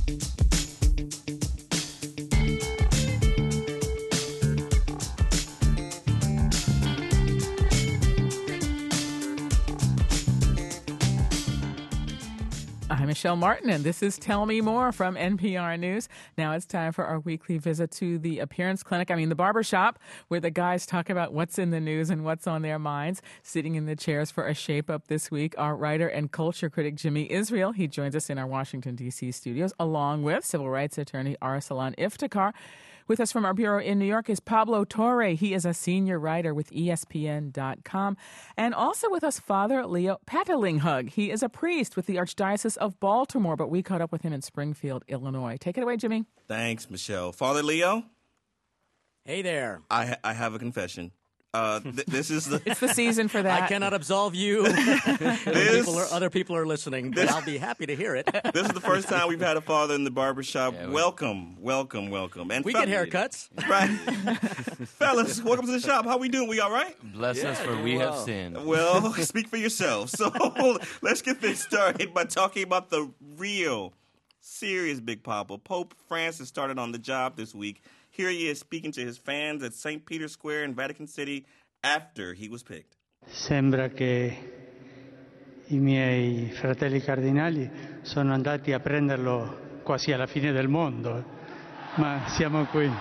I'm Michelle Martin, and this is Tell Me More from NPR News. Now it's time for our weekly visit to the appearance clinic, the barbershop, where the guys talk about what's in the news and what's on their minds. Sitting in the chairs for a shape-up this week, our writer and culture critic Jimmy Israel. He joins us in our Washington, D.C. studios, along with civil rights attorney Arsalan Iftikhar. With us from our bureau in New York is Pablo Torre. He is a senior writer with ESPN.com. And also with us, Father Leo Patalinghug. He is a priest with the Archdiocese of Baltimore, but we caught up with him in Springfield, Illinois. Take it away, Jimmy. Thanks, Michelle. Father Leo? Hey there. I have a confession. This is the... It's the season for that. I cannot absolve you. Other people are listening, but I'll be happy to hear it. This is the first time we've had a father in the barbershop. Yeah, welcome. And we get haircuts. Right. Fellas, welcome to the shop. How we doing? We all right? Bless us for we have sinned. Well, speak for yourself. So let's get this started by talking about the real, serious Big Papa. Pope Francis started on the job this week. Here he is speaking to his fans at St. Peter's Square in Vatican City after he was picked. Sembra che I miei fratelli cardinali sono andati a prenderlo quasi alla fine del mondo, ma siamo qui.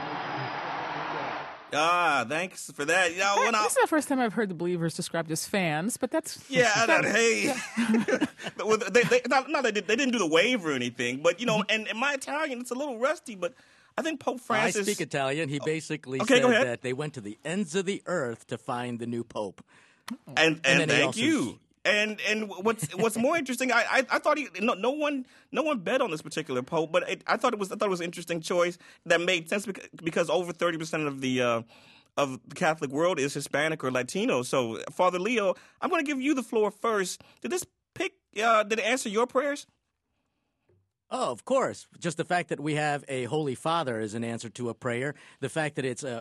Thanks for that. This is the first time I've heard the believers described as fans, but that's... Hey. they didn't do the wave or anything, but, and in my Italian, it's a little rusty, but I think Pope Francis... I speak Italian. He basically said that they went to the ends of the earth to find the new pope. And thank you. And what's more interesting, I thought no one bet on this particular pope, but I thought it was an interesting choice that made sense because over 30% of the Catholic world is Hispanic or Latino. So, Father Leo, I'm going to give you the floor first. Did this pick? Did it answer your prayers? Oh, of course. Just the fact that we have a Holy Father is an answer to a prayer. The fact that it's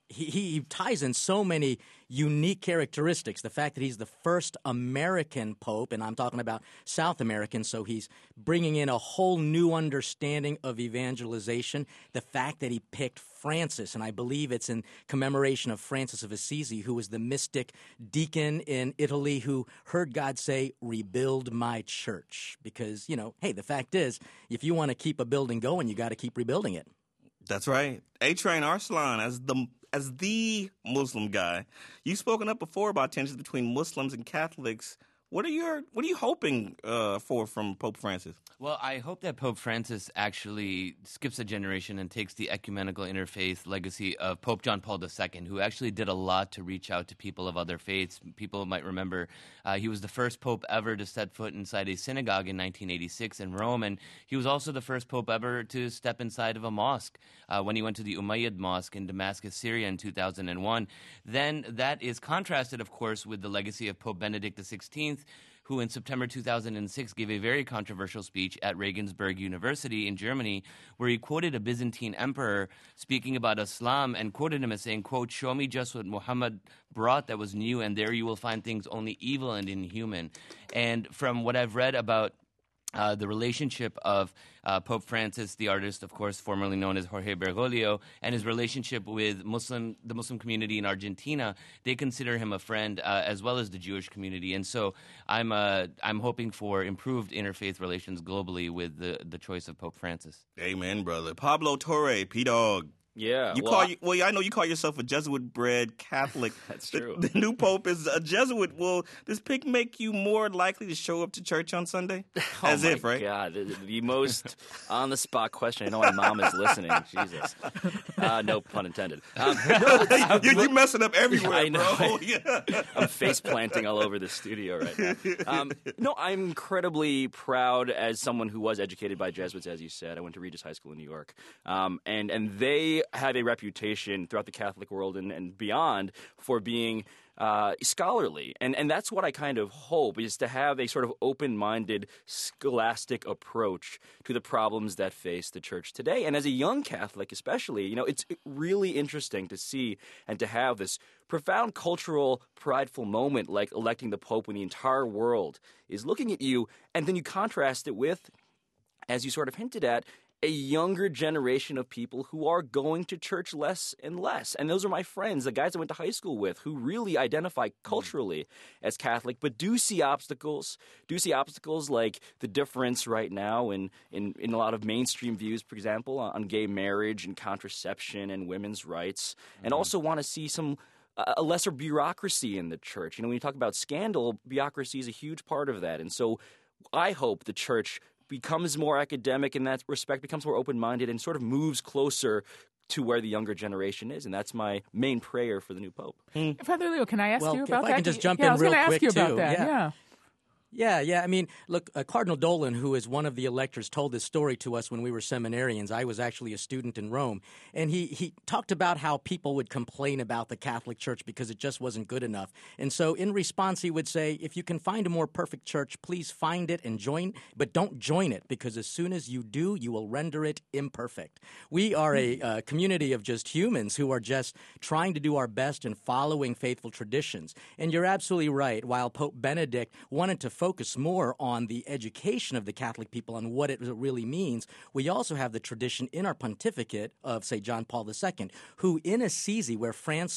he ties in so many unique characteristics. The fact that he's the first American pope, and I'm talking about South American, so he's bringing in a whole new understanding of evangelization. The fact that he picked Francis, and I believe it's in commemoration of Francis of Assisi, who was the mystic deacon in Italy who heard God say, "Rebuild my church." Because, hey, the fact is, if you want to keep a building going, you got to keep rebuilding it. That's right. A-Train Arsalan, as the Muslim guy, you've spoken up before about tensions between Muslims and Catholics. What are you hoping for from Pope Francis? Well, I hope that Pope Francis actually skips a generation and takes the ecumenical interfaith legacy of Pope John Paul II, who actually did a lot to reach out to people of other faiths. People might remember he was the first pope ever to set foot inside a synagogue in 1986 in Rome, and he was also the first pope ever to step inside of a mosque when he went to the Umayyad Mosque in Damascus, Syria in 2001. Then that is contrasted, of course, with the legacy of Pope Benedict XVI, who in September 2006 gave a very controversial speech at Regensburg University in Germany, where he quoted a Byzantine emperor speaking about Islam and quoted him as saying, quote, "Show me just what Muhammad brought that was new, and there you will find things only evil and inhuman." And from what I've read about the relationship of Pope Francis, the artist, of course, formerly known as Jorge Bergoglio, and his relationship with the Muslim community in Argentina, they consider him a friend as well as the Jewish community. And so I'm hoping for improved interfaith relations globally with the choice of Pope Francis. Amen, brother. Pablo Torre, P-Dog. Yeah. I know you call yourself a Jesuit-bred Catholic. That's true. The new pope is a Jesuit. Will this pick make you more likely to show up to church on Sunday? Right? Oh, my God. The most on-the-spot question. I know my mom is listening. Jesus. No pun intended. You're messing up everywhere, I know. bro. Yeah. I'm face-planting all over the studio right now. No, I'm incredibly proud as someone who was educated by Jesuits, as you said. I went to Regis High School in New York. And they have a reputation throughout the Catholic world and beyond for being scholarly. And that's what I kind of hope, is to have a sort of open-minded, scholastic approach to the problems that face the church today. And as a young Catholic especially, it's really interesting to see and to have this profound cultural, prideful moment like electing the Pope when the entire world is looking at you, and then you contrast it with, as you sort of hinted at, a younger generation of people who are going to church less and less. And those are my friends, the guys I went to high school with, who really identify culturally as Catholic, but do see obstacles like the difference right now in a lot of mainstream views, for example, on gay marriage and contraception and women's rights, and also want to see a lesser bureaucracy in the church. You know, when you talk about scandal, bureaucracy is a huge part of that. And so I hope the church becomes more academic in that respect, becomes more open-minded, and sort of moves closer to where the younger generation is. And that's my main prayer for the new pope. Father Leo, can I ask you about that? If I can just jump in real quick, I was going to ask you about too. that, Yeah. I mean, look, Cardinal Dolan, who is one of the electors, told this story to us when we were seminarians. I was actually a student in Rome. And he talked about how people would complain about the Catholic Church because it just wasn't good enough. And so in response, he would say, if you can find a more perfect church, please find it and join, but don't join it, because as soon as you do, you will render it imperfect. We are a community of just humans who are just trying to do our best in following faithful traditions. And you're absolutely right. While Pope Benedict wanted to focus more on the education of the Catholic people on what it really means, we also have the tradition in our pontificate of, say, John Paul II, who in Assisi, where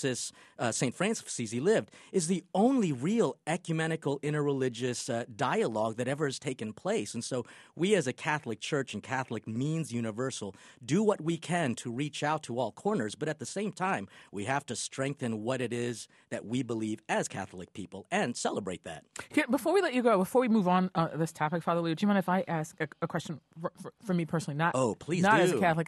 St. Francis of Assisi lived, is the only real ecumenical interreligious dialogue that ever has taken place. And so we as a Catholic Church, and Catholic means universal, do what we can to reach out to all corners, but at the same time, we have to strengthen what it is that we believe as Catholic people and celebrate that. Before we let you go, before we move on this topic, Father Leo, do you mind if I ask a question for me personally? Please not do. As a Catholic.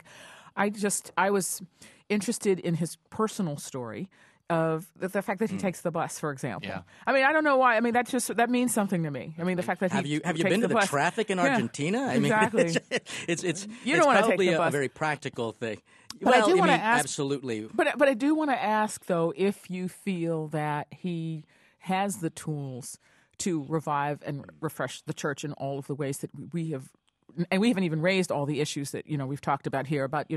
I was interested in his personal story of the fact that he takes the bus, for example. Yeah. I mean, I don't know why. I mean, that means something to me. I mean, the fact that have you been to the traffic in Argentina? I mean, exactly. It's you don't want to probably take the bus. a very practical thing. But I do want to ask, absolutely. But I do want to ask, though, if you feel that he has the tools to revive and refresh the church in all of the ways that we have, and we haven't even raised all the issues that we've talked about here about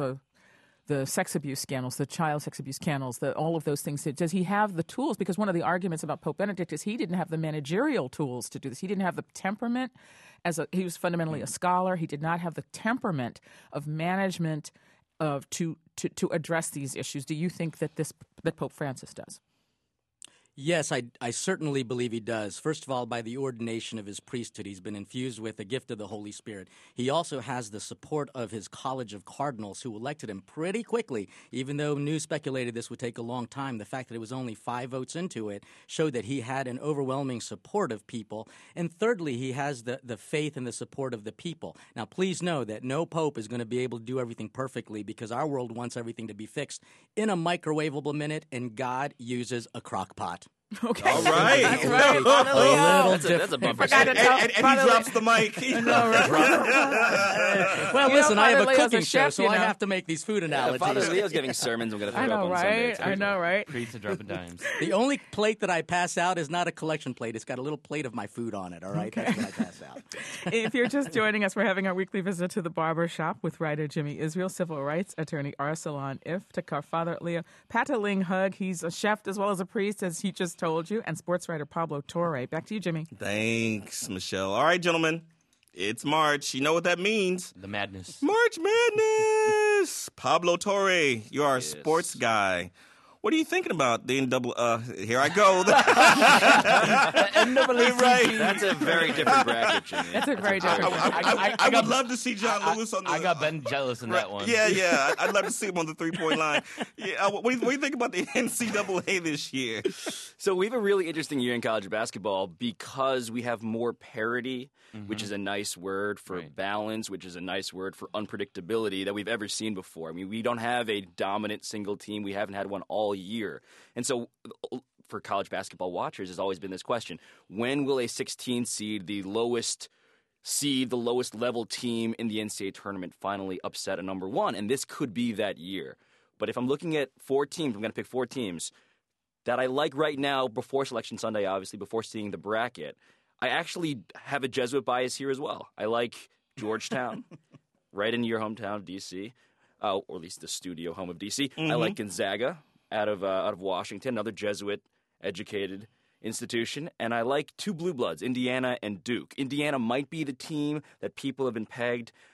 the sex abuse scandals, the child sex abuse scandals, all of those things. Does he have the tools? Because one of the arguments about Pope Benedict is he didn't have the managerial tools to do this. He didn't have the temperament. He was fundamentally a scholar. He did not have the temperament of management to address these issues. Do you think that Pope Francis does? Yes, I certainly believe he does. First of all, by the ordination of his priesthood, he's been infused with the gift of the Holy Spirit. He also has the support of his College of Cardinals, who elected him pretty quickly, even though news speculated this would take a long time. The fact that it was only 5 votes into it showed that he had an overwhelming support of people. And thirdly, he has the faith and the support of the people. Now, please know that no pope is going to be able to do everything perfectly, because our world wants everything to be fixed in a microwavable minute, and God uses a crock pot. Okay. All right. That's right. That's a bumper. And he drops the mic. Well, listen, I have a cooking show, chef, so I have to make these food analogies. Father Leo's giving sermons. I'm going to throw up on Sunday. I know, right? Priest of dropping dimes. The only plate that I pass out is not a collection plate. It's got a little plate of my food on it, all right? Okay. That's what I pass out. If you're just joining us, we're having our weekly visit to the barber shop with writer Jimmy Israel, civil rights attorney Arsalan Iftikhar, Father Leo Pataling Hug. He's a chef as well as a priest, as he just told you, and sports writer Pablo Torre. Back to you, Jimmy. Thanks, Michelle. All right, gentlemen. It's March. You know what that means. The madness. March Madness. Pablo Torre, you're our sports guy. What are you thinking about? Here I go. Right. That's a very different bracket, Jimmy. That's a very different I would love to see John Lewis on the... I got Ben jealous in that one. Yeah. I'd love to see him on the three-point line. Yeah, what do you think about the NCAA this year? So we have a really interesting year in college basketball because we have more parity, which is a nice word for balance, which is a nice word for unpredictability that we've ever seen before. I mean, we don't have a dominant single team. We haven't had one all year. And so for college basketball watchers, there's always been this question: when will a 16 seed, the lowest level team in the NCAA tournament, finally upset a number one? And this could be that year. But if I'm looking at 4 teams, I'm going to pick 4 teams that I like right now before Selection Sunday, obviously, before seeing the bracket. I actually have a Jesuit bias here as well. I like Georgetown, right in your hometown, D.C., or at least the studio home of D.C. I like Gonzaga out of Washington, another Jesuit-educated institution. And I like 2 blue bloods, Indiana and Duke. Indiana might be the team that people have been pegged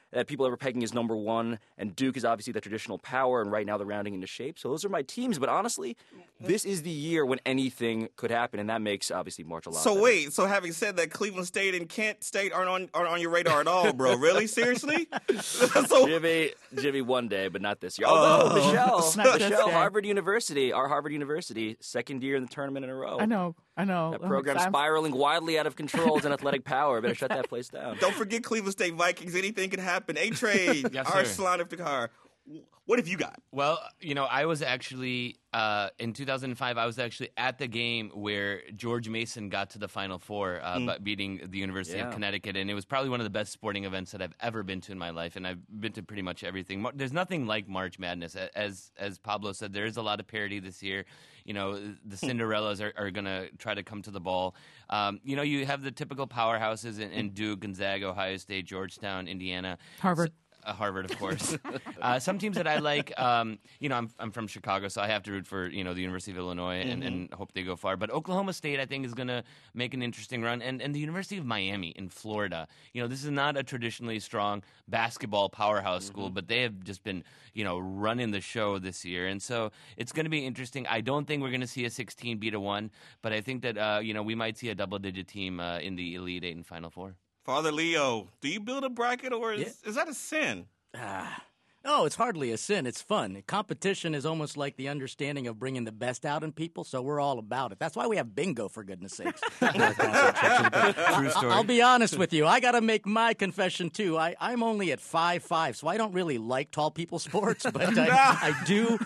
that people are pegging as number one, and Duke is obviously the traditional power, and right now they're rounding into shape. So those are my teams. But honestly, this is the year when anything could happen, and that makes obviously March a lot better. So having said that, Cleveland State and Kent State aren't on your radar at all, bro. Really? Seriously? Jimmy, one day, but not this year. Michelle, Harvard University, our Harvard University, second year in the tournament in a row. I know. That program's spiraling wildly out of control as an athletic power. Better shut that place down. Don't forget Cleveland State Vikings. Anything can happen. A-Trade, yes, Arslan Iftikhar. What have you got? Well, I was actually, in 2005, I was actually at the game where George Mason got to the Final Four, beating the University of Connecticut. And it was probably one of the best sporting events that I've ever been to in my life. And I've been to pretty much everything. There's nothing like March Madness. As Pablo said, there is a lot of parity this year. The Cinderellas are going to try to come to the ball. You have the typical powerhouses in Duke, Gonzaga, Ohio State, Georgetown, Indiana. Harvard. Harvard, of course. Some teams that I like, I'm from Chicago, so I have to root for, the University of Illinois and hope they go far. But Oklahoma State, I think, is going to make an interesting run. And the University of Miami in Florida. This is not a traditionally strong basketball powerhouse school, but they have just been, running the show this year. And so it's going to be interesting. I don't think we're going to see a 16 beat a 1, but I think that, we might see a double-digit team in the Elite Eight and Final Four. Father Leo, do you build a bracket, or is that a sin? No, it's hardly a sin. It's fun. Competition is almost like the understanding of bringing the best out in people, so we're all about it. That's why we have bingo, for goodness sakes. True story. I'll be honest with you. I got to make my confession, too. I'm only at 5'5", so I don't really like tall people sports, but I do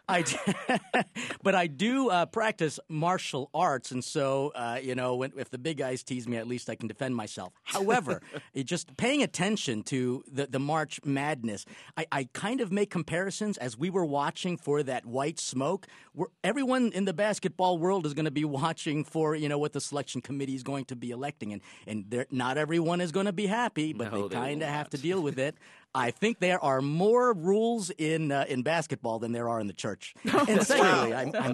practice martial arts, and so, if the big guys tease me, at least I can defend myself. However, just paying attention to the March Madness, I kind of make comparisons as we were watching for that white smoke. Everyone in the basketball world is going to be watching for, what the selection committee is going to be electing. And not everyone is going to be happy, but they kind of have to deal with it. I think there are more rules in basketball than there are in the church. And secondly,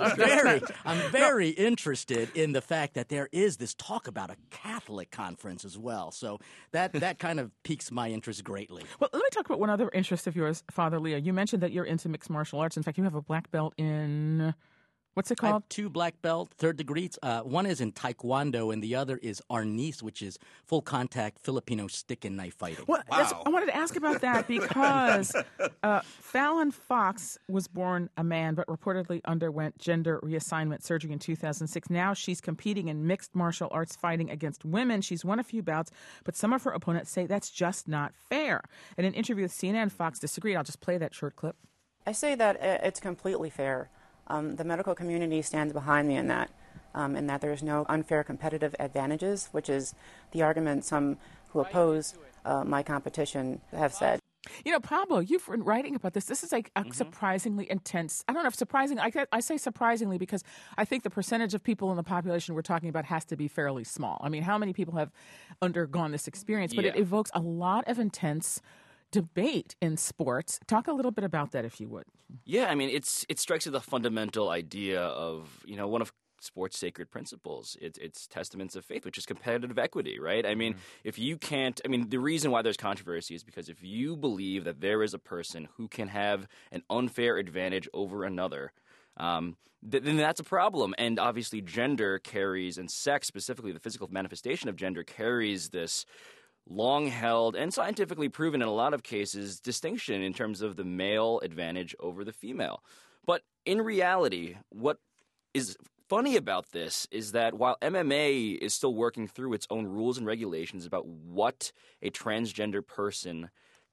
I'm very interested in the fact that there is this talk about a Catholic conference as well. So that kind of piques my interest greatly. Well, let me talk about one other interest of yours, Father Leo. You mentioned that you're into mixed martial arts. In fact, you have a black belt in... What's it called? I have 2 black belt, third degrees. One is in Taekwondo, and the other is Arnis, which is full contact Filipino stick and knife fighting. Well, I wanted to ask about that because Fallon Fox was born a man, but reportedly underwent gender reassignment surgery in 2006. Now she's competing in mixed martial arts fighting against women. She's won a few bouts, but some of her opponents say that's just not fair. In an interview with CNN, Fox disagreed. I'll just play that short clip. I say that it's completely fair. The medical community stands behind me in that there's no unfair competitive advantages, which is the argument some who oppose my competition have said. Pablo, you've been writing about this. This is like a surprisingly intense. I don't know if surprising. I say surprisingly because I think the percentage of people in the population we're talking about has to be fairly small. I mean, how many people have undergone this experience? But it evokes a lot of intense debate in sports. Talk a little bit about that, if you would. Yeah, I mean, it strikes at the fundamental idea of, one of sports' sacred principles. It's testaments of faith, which is competitive equity, right? I mean, if you can't – the reason why there's controversy is because if you believe that there is a person who can have an unfair advantage over another – then that's a problem. And obviously gender carries – and sex, specifically the physical manifestation of gender, carries this – long-held and scientifically proven in a lot of cases distinction in terms of the male advantage over the female. But in reality, what is funny about this is that while MMA is still working through its own rules and regulations about what a transgender person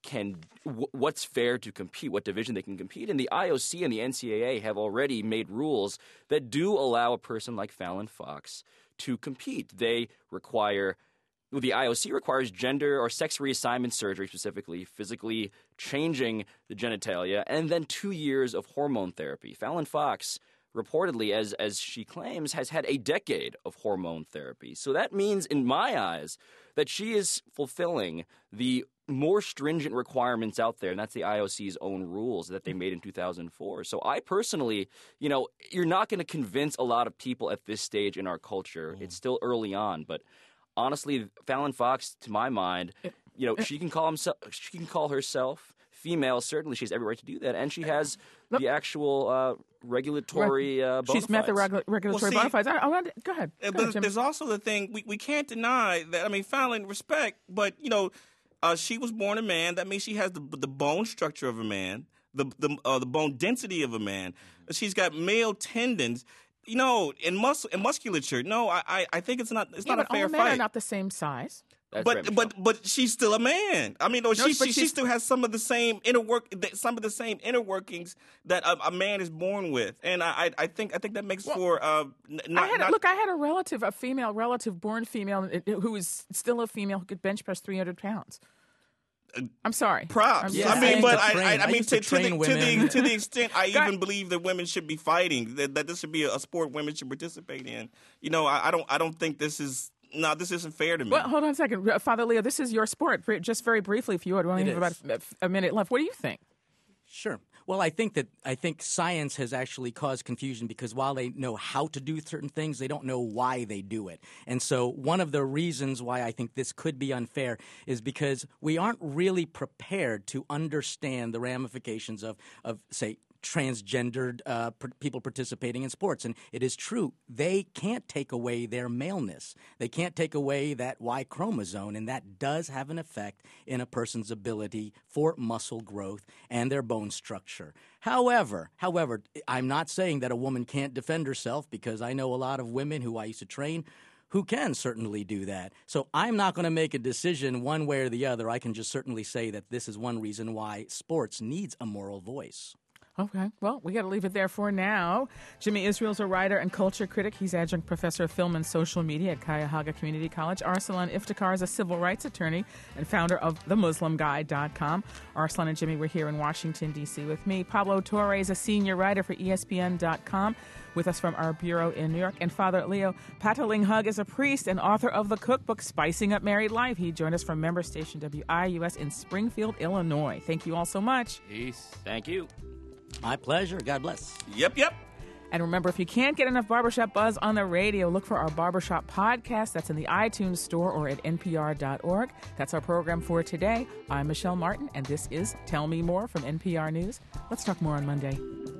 what's fair to compete, what division they can compete in, the IOC and the NCAA have already made rules that do allow a person like Fallon Fox to compete. They require the IOC requires gender or sex reassignment surgery, specifically physically changing the genitalia, and then 2 years of hormone therapy. Fallon Fox, reportedly, as she claims, has had a decade of hormone therapy. So that means, in my eyes, that she is fulfilling the more stringent requirements out there, and that's the IOC's own rules that they made in 2004. So I personally, you're not going to convince a lot of people at this stage in our culture. It's still early on, but honestly, Fallon Fox, to my mind, she can call herself female. Certainly, she has every right to do that, and she has the actual regulatory bona fides. She's met the regulatory bona fides. Go ahead. There's also the thing we can't deny that. I mean, Fallon, respect, but she was born a man. That means she has the bone structure of a man, the bone density of a man. She's got male tendons. In musculature. No, I think it's not a fair all men fight. Are not the same size. But she's still a man. I mean, she still has some of the same inner workings that a man is born with, and I think that makes for I had a female relative, born female, who is still a female who could bench press 300 pounds. I'm sorry. Props. Yeah. I mean, but I mean, to the extent I even believe that women should be fighting, that this should be a sport women should participate in. I don't think this is. No, this isn't fair to me. Well, hold on a second. Father Leo, this is your sport. Just very briefly, if you would. We only have about a minute left. What do you think? Sure. Well, I think science has actually caused confusion because while they know how to do certain things, they don't know why they do it. And so one of the reasons why I think this could be unfair is because we aren't really prepared to understand the ramifications of say, transgendered people participating in sports. And it is true, they can't take away their maleness. They can't take away that Y chromosome, and that does have an effect in a person's ability for muscle growth and their bone structure. However, I'm not saying that a woman can't defend herself, because I know a lot of women who I used to train who can certainly do that. So I'm not going to make a decision one way or the other. I can just certainly say that this is one reason why sports needs a moral voice. Okay. Well, we got to leave it there for now. Jimmy Israel's a writer and culture critic. He's adjunct professor of film and social media at Cuyahoga Community College. Arsalan Iftikhar is a civil rights attorney and founder of TheMuslimGuide.com. Arsalan and Jimmy were here in Washington, D.C. with me. Pablo Torres, a senior writer for ESPN.com, with us from our bureau in New York. And Father Leo Pataling Hug is a priest and author of the cookbook Spicing Up Married Life. He joined us from member station WIUS in Springfield, Illinois. Thank you all so much. Peace. Thank you. My pleasure. God bless. Yep. And remember, if you can't get enough Barbershop buzz on the radio, look for our Barbershop podcast. That's in the iTunes store or at npr.org. That's our program for today. I'm Michelle Martin, and this is Tell Me More from NPR News. Let's talk more on Monday.